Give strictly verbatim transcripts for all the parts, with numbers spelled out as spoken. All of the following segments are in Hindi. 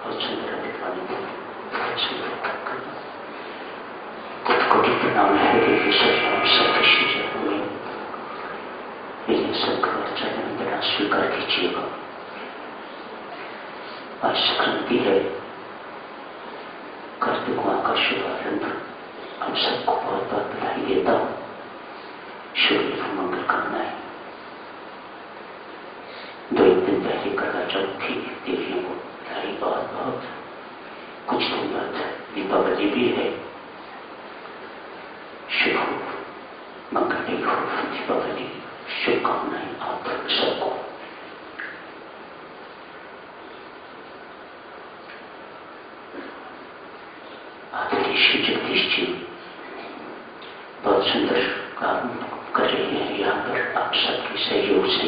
बहुत सुंदर विद्वान थे, बहुत सुंदर कोटि कोटि प्रणाम है देवी सचनाम सब कृष्ण जय हुए। मेरे सबका चरण बड़ा स्वीकार कीजिएगा। आज संक्रांति है, कार्तिक का शुभारंभ। हम सबको बहुत बहुत बधाई देता हूँ। शुभ मंगल कामनाएं। दो एक दिन पहले करवा चौथ थी, देवियों को बधाई बहुत बहुत। कुछ दिन बाद दीपावली भी है। शुभ हो, मंगलमय हो दीपावली। शुभकामनाएं आप सबको। आदरणीय श्री जगदीश जी बहुत सुंदर काम कर रहे हैं यहाँ पर, आप सबके सहयोग से।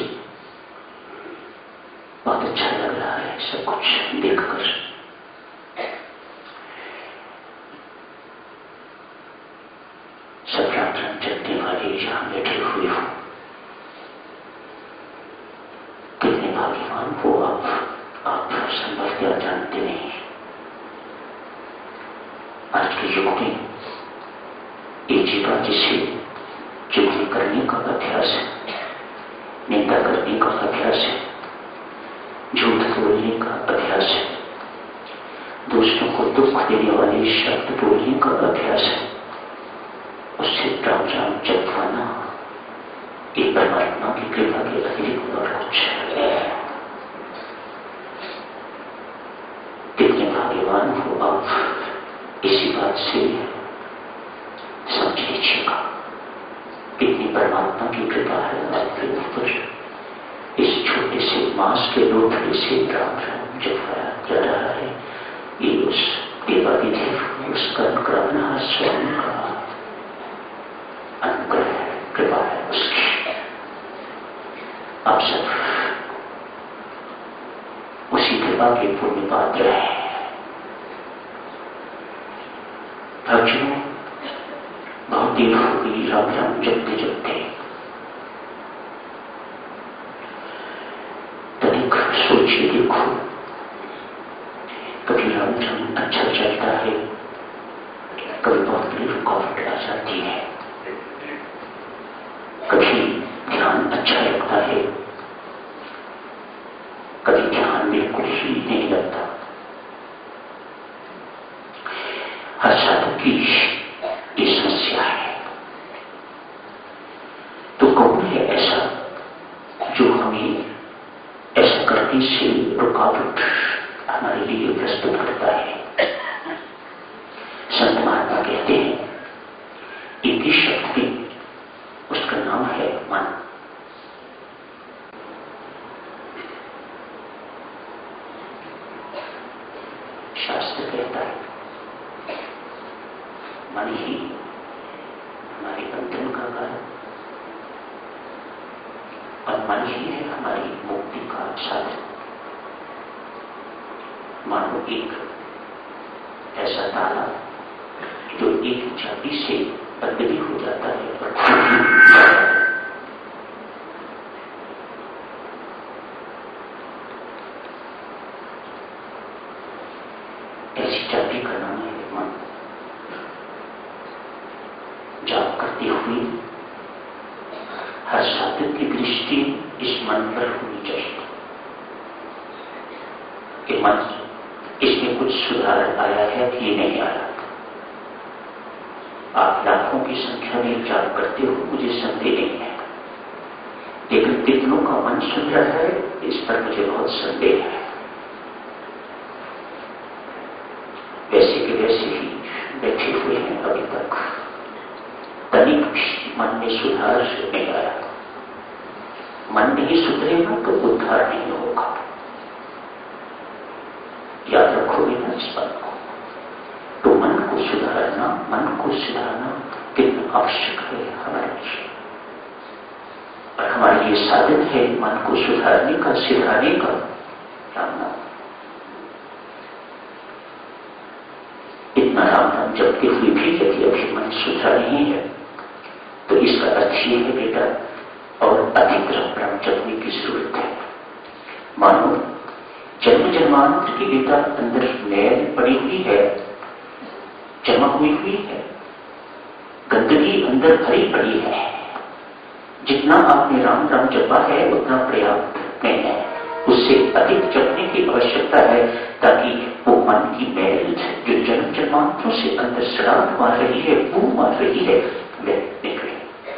बहुत अच्छा लग रहा है सब कुछ देखकर। सब राम राम जपने वाले यहाँ बैठे हुए हो, कितने भाग्यवान हो आप। आप संभवतः जानते नहीं, आज के युग में एक जीवा जिसे चुगली करने का अभ्यास है, निंदा करने का अभ्यास है, झूठ बोलने का अभ्यास है, दूसरों को दुख देने वाले शब्द बोलने का अभ्यास है, उससे राम राम जपवाना एक परमात्मा की कृपा के अतिरिक्त और कुछ है। कितने भाग्यवान हो आप, इसी बात से समझ लीजिएगा कितनी परमात्मा की कृपा है आपके ऊपर। इस छोटे से मांस के लोथड़े से राम राम जपवाया जा रहा है। ये उस देवाधिदेव, उस कर्मकर्ता स्वामी का अनुग्रह है, कृपा है उसकी। आप सब उसी कृपा के पुण्य पात्र हैं। भक्तों, बहुत देर हो गई राम राम जपते जपते। तनिक सोचिए, देखो, कभी राम राम अच्छा चलता है, कभी बहुत बड़ी रुकावट आ जाती है, कभी ध्यान अच्छा लगता है, कभी ध्यान बिल्कुल ही नहीं लगता। हर साधक की ये समस्या है। तो कौन है ऐसा जो हमें ऐसा करने से रुकावट हमारे लिए प्रस्तुत करता है? संत महात्मा कहते हैं एक ही शब्द में, उसका नाम है मन। शास्त्र कहता है मन ही हमारे बंधन का कारण और मन ही है हमारी मुक्ति का साधन। मानो एक ऐसा ताला जो एक चाबी से बंद भी हो जाता है और खुद ही जाता है। ऐसी चाबी का नाम है मन। जाप करते हुए हर साधक की दृष्टि इस मन पर होनी चाहिए कि मन, इसमें कुछ सुधार आया है कि नहीं आया। आप लाखों की संख्या में जाप करते हो, मुझे संदेह नहीं है, लेकिन कितनों का मन सुधरा है इस पर मुझे बहुत संदेह है। वैसे के वैसे ही बैठे हुए हैं, अभी तक तनिक भी मन में सुधार नहीं आया। मन नहीं सुधरेगा तो उद्धार नहीं होगा। याद रखोगे ना इस बात को? तो मन को सुधारना, मन को सुधारना कितना आवश्यक है हमारे लिए, और हमारे लिए साधन है मन को सुधारने का, सिधारने का राम नाम। इतना राम नाम जपते हुए भी यदि अभी मन सुधरा नहीं है तो इसका अर्थ ये है बेटा, और अधिक राम नाम जपने की जरूरत है। मानो जन्म जन्म जन्मांतर की विद्या अंदर मैल पड़ी हुई है, जमा हुई हुई है, गंदगी अंदर भरी पड़ी है। जितना आपने राम राम जपा है उतना पर्याप्त नहीं है, उससे अधिक जपने की आवश्यकता है ताकि वो मन की मैल जो जन्म जन्मांतरों से अंदर श्राद्ध मार रही है, बू मार रही है, वह निकले।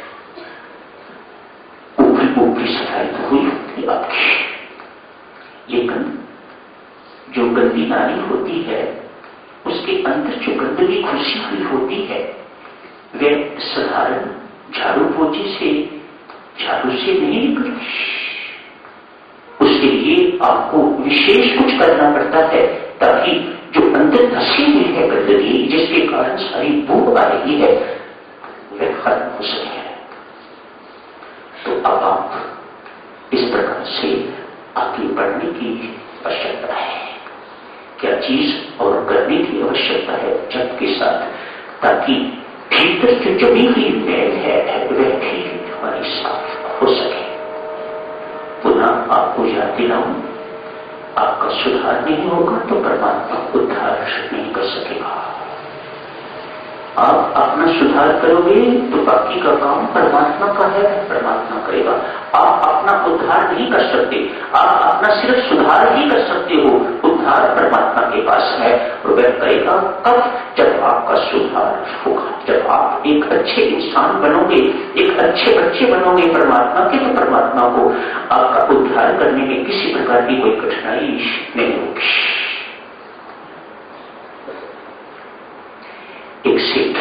ऊपरी ऊपरी सफाई तो हुई होती आपकी, लेकिन जो गंदी नाली होती है उसके अंदर जो गंदगी घुसी हुई होती है वह साधारण झाड़ू पोछे से झाड़ू से नहीं निकलती। उसके लिए आपको विशेष कुछ करना पड़ता है ताकि जो अंदर धसी हुई है गंदगी, जिसके कारण सारी बू आ रही है, वह खत्म हो सके। तो अब आप इस प्रकार से आगे बढ़ने की आवश्यकता है। क्या चीज और करने की आवश्यकता है जप के साथ, ताकि भीतर जो जमी हुई मैल है वह भी हमारी साफ हो सके। पुनः आपको याद दिलाऊं, आपका सुधार नहीं होगा तो परमात्मा उद्धार नहीं कर सकेगा। आप अपना सुधार करोगे तो बाकी का काम परमात्मा का है, परमात्मा करेगा। आप अपना उद्धार नहीं कर सकते, आप अपना सिर्फ सुधार ही कर सकते हो। उद्धार परमात्मा के पास है और वह करेगा कब? जब आपका सुधार होगा, जब आप एक अच्छे इंसान बनोगे, एक अच्छे बच्चे बनोगे परमात्मा के, तो परमात्मा को आपका उद्धार करने में किसी प्रकार की कोई कठिनाई नहीं होगी। एक सेठ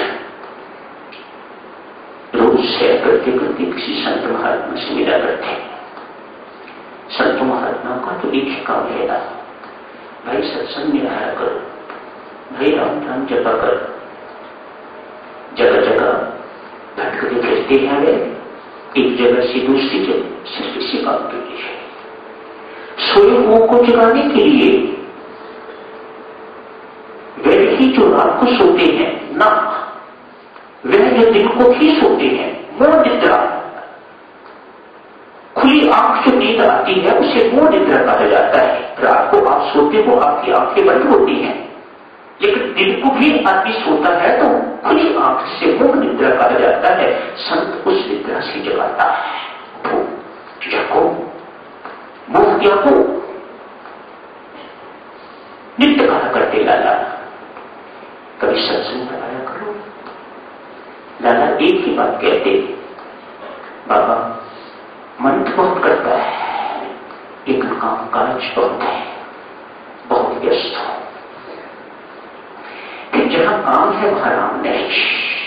रोज सैर करते करते किसी संत महात्मा से मिला करते। संत महात्मा का तो एक ही काम है, भाई सत्संग में आया करो, भाई राम राम जपा करो। जगह जगह भटकते फिरते हैं वे, एक जगह से दूसरी जगह, सिर्फ इसी काम के लिए, सोए हुओं को जगाने के लिए। वह ही जो रात को सोते हैं ना, वह जो दिन को ही सोते हैं, मोह निद्रा, खुली आंख जो नींद आती है उसे मोह निद्रा कहा जाता है। रात को आप सोते हो, आपकी आंखें बंद होती हैं, लेकिन दिन को भी आदमी सोता है तो खुली आंख से मोह निद्रा कहा जाता है। संत उस निद्रा से जगाता है, तो जगो, मोह त्यागो। नित्य कहा करते लाला, कभी सत्संग में आया करो। लाला एक ही बात कहते, बाबा मन तो बहुत करता है लेकिन काम काज बहुत है, बहुत व्यस्त हो। कि जहां काम है वहां राम नहीं।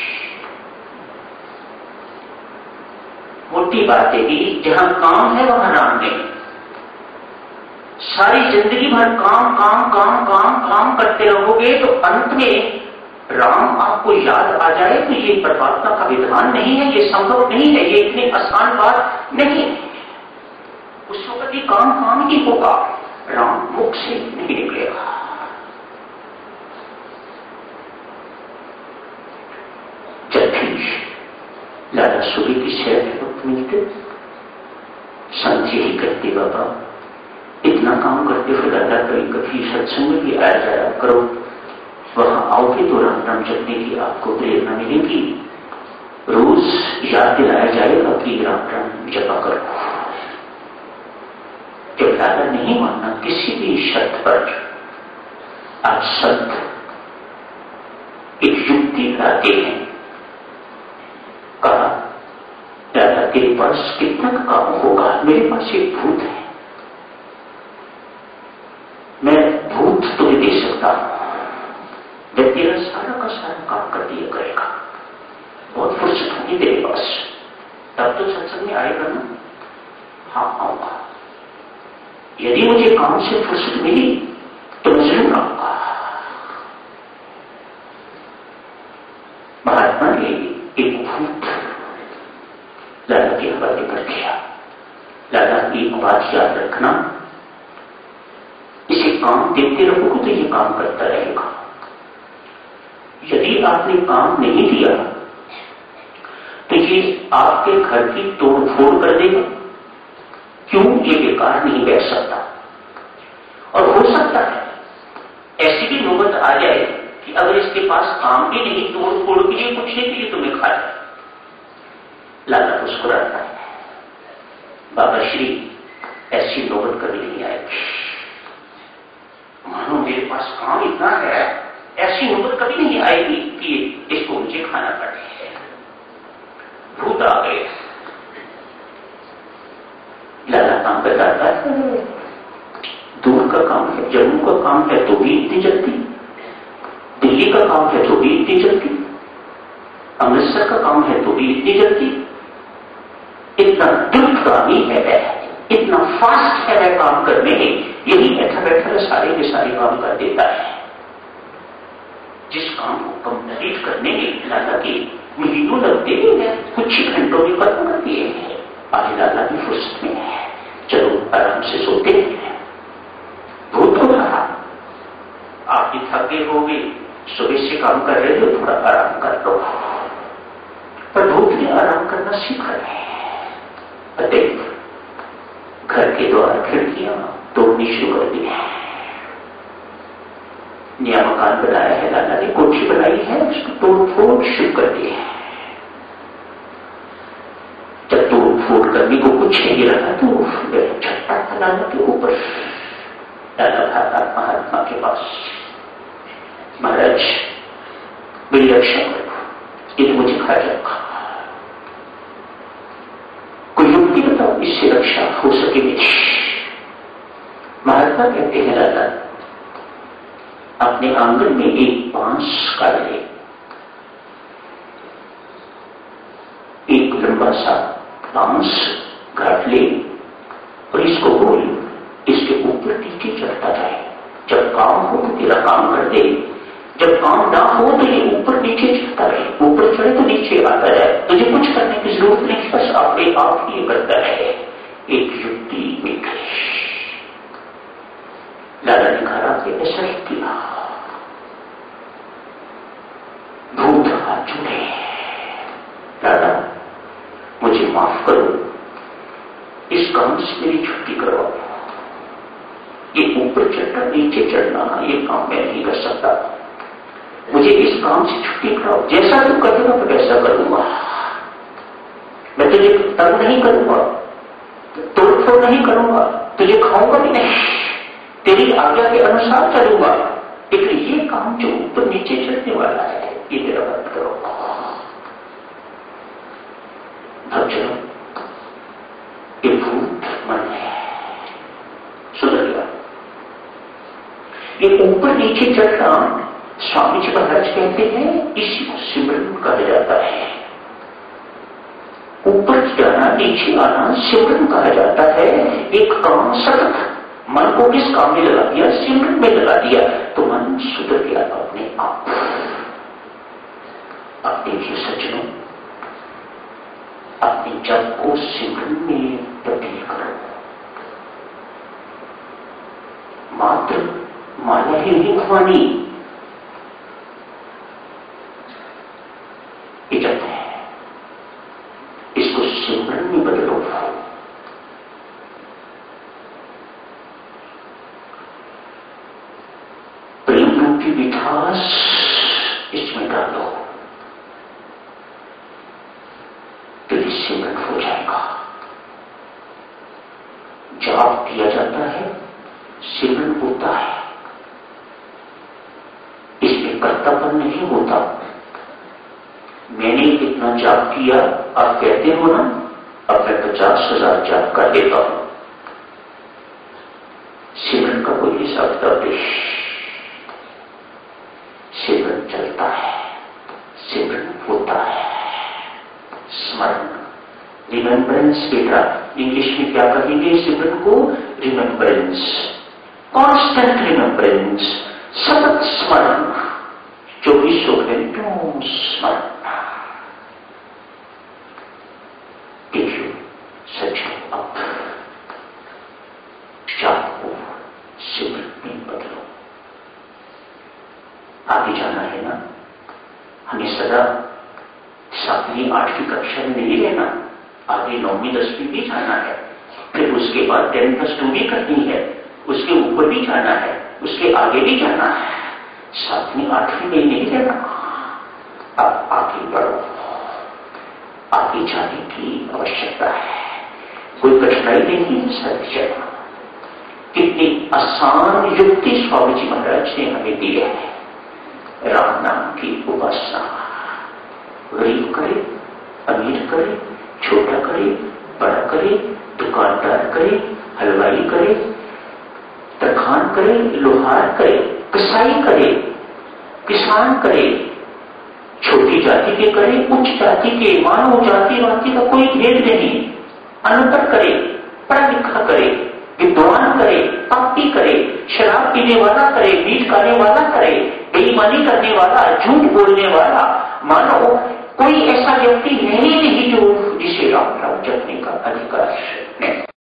मोटी बात है कि जहां काम है वहां राम नहीं। सारी जिंदगी भर काम काम काम काम काम करते रहोगे तो अंत में राम आपको याद आ जाए तो ये परमात्मा का विधान नहीं है, ये संभव नहीं है, ये इतनी आसान बात नहीं है। उस वक्त ये काम काम ही होगा, राम मुख से नहीं निकलेगा। जब भी लाला सुबह की सैर के वक्त मिलते, संत यही कहते, बाबा इतना काम करते हो लाला, कभी कभी सत्संग में भी आया जाया करो, वहां आओगे तो राम राम जपने की आपको प्रेरणा मिलेगी। रोज याद दिलाया जाएगा कि राम राम जपा करो। जब लाला नहीं मानना किसी भी शर्त पर, आज संत एक युक्ति लाते हैं, कहा लाला तेरे पास कितना काम होगा? मेरे पास एक भूत है, मैं भूत तुम्हें दे सकता हूं, वह तेरा सारा का सारा काम कर दिया करेगा, बहुत फुर्सत होगी तेरे पास, तब तो सत्संग में आएगा ना? हाँ आऊंगा, यदि मुझे काम से फुर्सत मिली तो मैं जरूर आऊंगा। महात्मा ने एक भूत लाला के हवाले कर दिया। लाला एक बात याद रखना, इसे काम देते रहोगे तो ये काम करता रहेगा। यदि आपने काम नहीं दिया तो ये आपके घर की तोड़ फोड़ कर देगा। क्यों? ये बेकार नहीं बैठ सकता। और हो सकता है ऐसी भी नौबत आ जाए कि अगर इसके पास काम भी नहीं, तोड़ फोड़ के लिए कुछ नहीं, कि तुम्हें खा जाए। लाला मुस्कुराता है, बाबा श्री ऐसी नौबत कभी नहीं आएगी। मानो मेरे पास काम इतना है, ऐसी नौबत कभी नहीं आएगी कि इसको मुझे खाना पड़े। भूत आ गए। लाला काम बताता है, दूर का काम है, जम्मू का काम है तो भी इतनी जल्दी, दिल्ली का काम है तो भी इतनी जल्दी, अमृतसर का काम है तो भी इतनी जल्दी। इतना द्रुतगामी है वह, इतना फास्ट है वह काम करने में। यही बैठा बैठा सारे के सारे काम कर देता है। जिस काम को कंप्लीट करने में लाला के महीनों लगते हैं, कुछ ही घंटों में खत्म कर दिए हैं। आज लाला की फुर्सत में है, चलो आराम से सोते हैं। भूत को कहा, आप भी थके होंगे, सुबह से काम कर रहे हो, थोड़ा आराम कर लो। पर भूत ने आराम करना सीखा है। देख, घर के द्वार खिड़कियां तोड़नी शुरू कर दी है। नया मकान बनाया है, लाला ने कोठी बनाई है, उसको तोड़ फोड़ शुरू कर दी है। जब तोड़ फोड़ करने को कुछ नहीं रहा तो छट्टा था लाला के ऊपर। लाला भागा महात्मा के पास, महाराज मेरी रक्षा करो, ये तो मुझे खा जाएगा, कोई युक्ति बताओ इससे रक्षा हो सके मेरी। महात्मा कहते हैं, लाला अपने आंगन में एक बांस काट ले, एक लंबा सा बांस काट ले और इसको बोल, इसके ऊपर नीचे चढ़ता जाए। जब काम हो तो तेरा काम कर दे, जब काम ना हो तो ये ऊपर नीचे चढ़ता रहे, ऊपर चढ़े तो नीचे आता जाए। तुझे कुछ करने की जरूरत नहीं, बस अपने आप ही करता रहे। एक युक्ति मिल गई। लाला ने कहा कि ऐसा ही किया। भूत हाथ जुड़े, दादा मुझे माफ करो, इस काम से मेरी छुट्टी करवाओ। ये ऊपर चढ़ना नीचे चढ़ना ये काम मैं नहीं कर सकता, मुझे इस काम से छुट्टी कराओ। जैसा तू करेगा मैं वैसा करूंगा, मैं तुझे तंग नहीं करूंगा, तोड़फोड़ नहीं करूंगा, तुझे खाऊंगा भी नहीं, तेरी आज्ञा के अनुसार चलूंगा। लेकिन ये काम जो ऊपर नीचे चढ़ने वाला है ये मेरा बंद करो। भक्तों, ये भूत मन है, सुधर गया। ये ऊपर नीचे चढ़ना स्वामी जी महाराज कहते हैं, इसी को सिमरन कहा जाता है। ऊपर जाना नीचे आना सिमरन कहा जाता है। एक काम सतत मन को किस काम में लगा दिया, सिमरन में लगा दिया, तो मन सुधर गया अपने आप। अब देखिए सज्जनों, अपने जप को सिमरन में तब्दील करो। मात्र माला ही नहीं खुआनी, ये जप है, इसको सिमरन में बदलो। प्रेम रूपी मिठास इसमें डालो, तो सिमरन हो जाएगा। जाप किया जाता है, सिमरन होता है, इसमें कर्तापन नहीं होता। मैंने इतना जाप किया, आप कहते हो ना, अब मैं पचास हजार जाप कर देता हूं। सिमरन का कोई हिसाब किताब नहीं, सिमरन चलता है, सिमरन होता है। स्मरण, रिमेम्बरेंस बेटा, इंग्लिश में क्या कहेंगे सिमरन को? रिमेम्बरेंस, कांस्टेंट रिमेम्बरेंस, सतत स्मरण, चौबीसों घंटों स्मरण। देखियो सच्चों, अब जाप को सिमरन में बदलो। आगे जाना है ना, हमें सदा सातवीं आठवीं कक्षा में नहीं लेना, आगे नौवीं दसवीं भी जाना है, फिर उसके बाद टेन प्लस टू भी करनी है, उसके ऊपर भी जाना है, उसके आगे भी जाना है, सातवीं आठवीं में नहीं रहना। अब आगे बढ़ो, आगे जाने की आवश्यकता है, कोई कठिनाई नहीं है। सर चलना कितनी आसान युक्ति स्वामी जी महाराज ने हमें दी है। राम नाम की उपासना, गरीब करे, अमीर करे, छोटा करे, बड़ा करे, दुकानदार करे, हलवाई करे, तरखान करे, लोहार करे, कसाई करे, किसान करे, छोटी जाति के करे, उच्च जाति के, मानव जाति वाति का कोई भेद नहीं, अनंतर करे, पढ़ा लिखा करे, विद्वान करे, पापी करे, शराब पीने वाला करे, बीज खाने वाला करे, बेईमानी करने वाला, झूठ बोलने वाला, मानो कोई ऐसा व्यक्ति है ही नहीं जो जिसे राम नाम जपने का अधिकार है।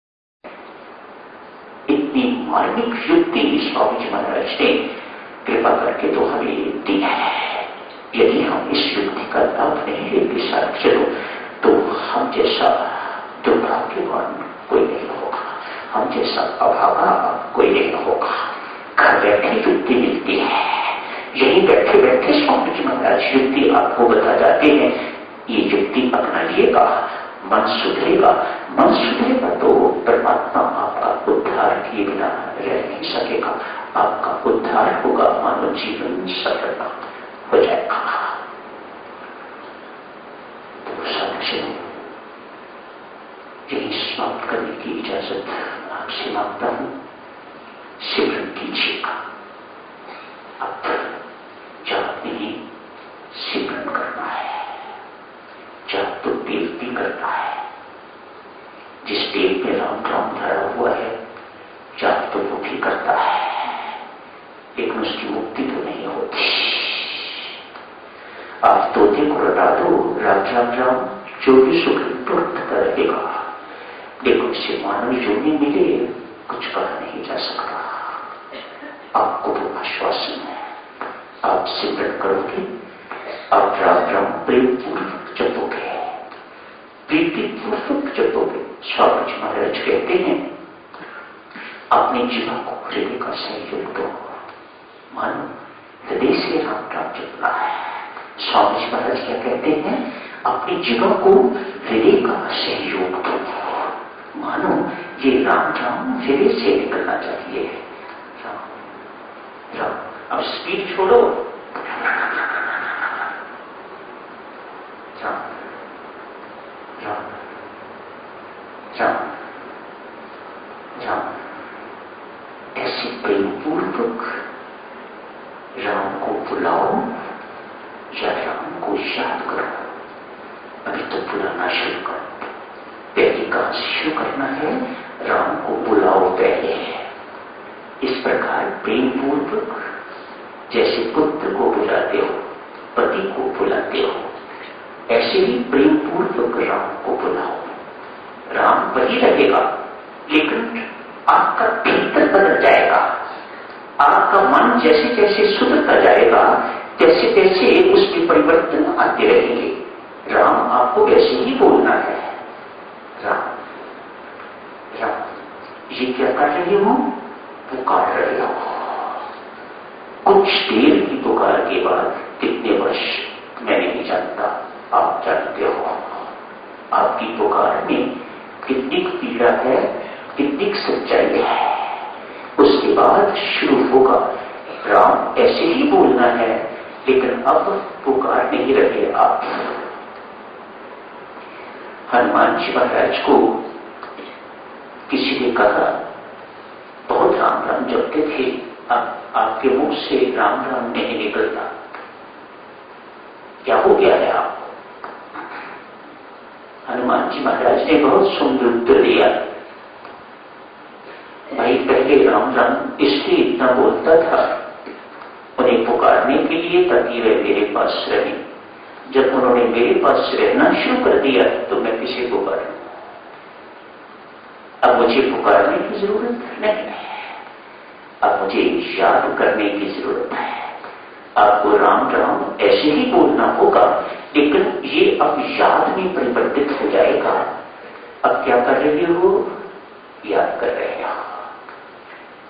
इतनी मार्मिक युक्ति स्वामी जी महाराज ने कृपा करके तो हमें दी है। यदि हम इस युक्ति का लाभ नहीं लेते साथ चलो तो हम जैसा दुर्भाग्यवान कोई नहीं होगा, हम जैसा अभागा कोई नहीं होगा। घर बैठे युक्ति मिलती है, यही बैठे बैठे स्वामी जी महाराज युक्ति आपको बता जाते हैं। ये युक्ति अपना लिएगा, मन सुधरेगा, मन सुधरेगा तो परमात्मा आपका उद्धार किए बिना रह नहीं सकेगा, आपका उद्धार होगा, मानव जीवन सफल हो जाएगा। तो साथियों, यही समाप्त करने की इजाजत आपसे मांगता हूं। सिमरन कीजिएगा, अब जाप नहीं सिमरन करना है, जाप तो बेनती करना है। जिस पेट में राम राम धरा हुआ है जाप तो वो भी करता है, लेकिन उसकी मुक्ति तो नहीं होती। आप तोते को रटा दो, राम राम राम जो भी सुख तुरंत रहेगा, लेकिन उससे मानव योनि मिले कुछ कहा नहीं जा सकता। आपको तो आश्वासन है, आप सिमरन करोगे, आप राम राम प्रेम पूर्वक जपोगे, प्रीति पूर्वक जपोगे। स्वामी जी महाराज कहते हैं अपने जीवन को हृदय का सहयोग दो, मानो हृदय से राम राम जपना है। स्वामी जी महाराज क्या कहते हैं, अपने जीवन को हृदय का सहयोग दो, मानो ये राम राम हृदय से निकलना चाहिए। राम राम, अब स्पीड छोड़ो, राम राम राम राम, ऐसे प्रेम पूर्वक राम को बुलाओ या राम को याद करो। अभी तो बुलाना शुरू करो, पहले काम शुरू करना है, राम को बुलाओ पहले। इस प्रकार प्रेम पूर्वक जैसे पुत्र को बुलाते हो, पति को बुलाते हो, ऐसे ही प्रेम पूर्वक राम को बुलाओ। राम वही रहेगा, लेकिन आपका भीतर बदल जाएगा। आपका मन जैसे जैसे सुधरता जाएगा, तैसे तैसे उसमें परिवर्तन आते रहेंगे। राम आपको वैसे ही बोलना है, राम राम। ये क्या कर रही हो, पुकार रही हो। कुछ देर की पुकार के बाद कितने वर्ष मैं नहीं जानता, आप जानते हो। आपकी पुकार में कितनी पीड़ा है, कितनी सच्चाई है, उसके बाद शुरू होगा। राम ऐसे ही बोलना है, लेकिन अब पुकार नहीं रहे आप। हनुमान जी महाराज को किसी ने कहा, बहुत राम राम जपते थे, अब आपके मुख से राम राम नहीं निकलता, क्या हो गया है आपको? हनुमान जी महाराज ने बहुत सुंदर उत्तर दिया, भाई पहले राम राम इसलिए इतना बोलता था उन्हें पुकारने के लिए ताकि वे मेरे पास रहे। जब उन्होंने मेरे पास रहना शुरू कर दिया तो मैं किसे पुकारूं? अब मुझे पुकारने की जरूरत नहीं है, अब मुझे याद करने की जरूरत है। आपको राम राम ऐसे ही बोलना होगा, लेकिन ये अब याद में परिवर्तित हो जाएगा। अब क्या कर रहे हो? याद कर रहे हो।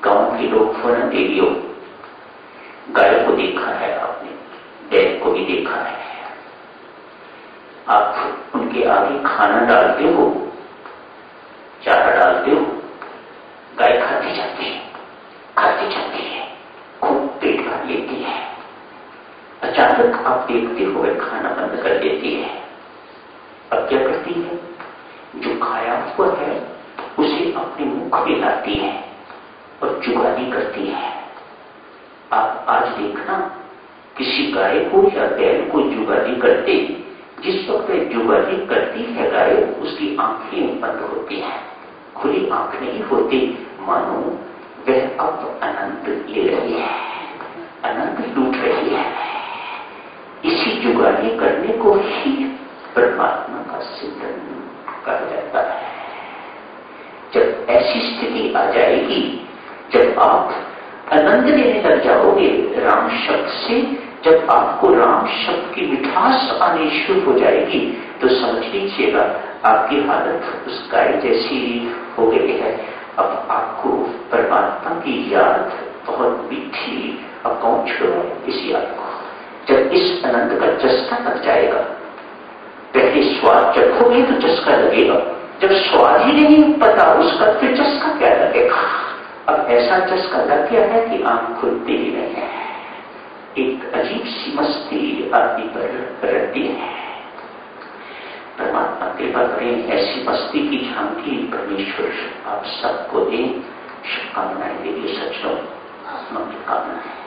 हो न देवियों, गाय को देखा है आपने, बैल को भी देखा है। आप उनके आगे खाना डालते हो, चारा डालते हो, गाय खाती जाती है, खाती जाती है, खूब पेट भर लेती है। अचानक आप देखते हो वह खाना बंद कर देती है। अब क्या करती है? जो खाया हुआ है उसे अपने मुख में लाती है और जुगाली करती है। आप आज देखना, किसी गाय को या बैल को जुगाली करते, जिस वक्त वह जुगाली करती है गाय, उसकी आंखें बंद होती हैं, खुली आंख नहीं होती, मानो वह अब आनंद ले रही है, आनंद लूट रही है। इसी जुगाली करने को ही परमात्मा का सिमरन कहा जाता है। जब ऐसी स्थिति आ जाएगी, जब आप आनंद लेने लग जाओगे राम शब्द से, जब आपको राम शब्द की मिठास आनी शुरू हो जाएगी, तो समझ लीजिएगा आपकी हालत उस गाय जैसी हो गई है। अब आपको परमात्मा की याद बहुत मीठी, अब कौन छोड़े इस याद को। जब इस आनंद का चस्का लग जाएगा, पहले स्वाद चखोगे तो चस्का लगेगा, जब स्वाद ही नहीं पता उसका फिर चस्का क्या लगेगा। अब ऐसा चस्का लग गया है कि आंख खुलती ही नहीं है, एक अजीब सी मस्ती आदमी पर रहती है। परमात्मा कृपा करें, ऐसी मस्ती की झांकी परमेश्वर आप सबको दें। शुभकामनाएं देंगे, सचो मंगल कामनाएं।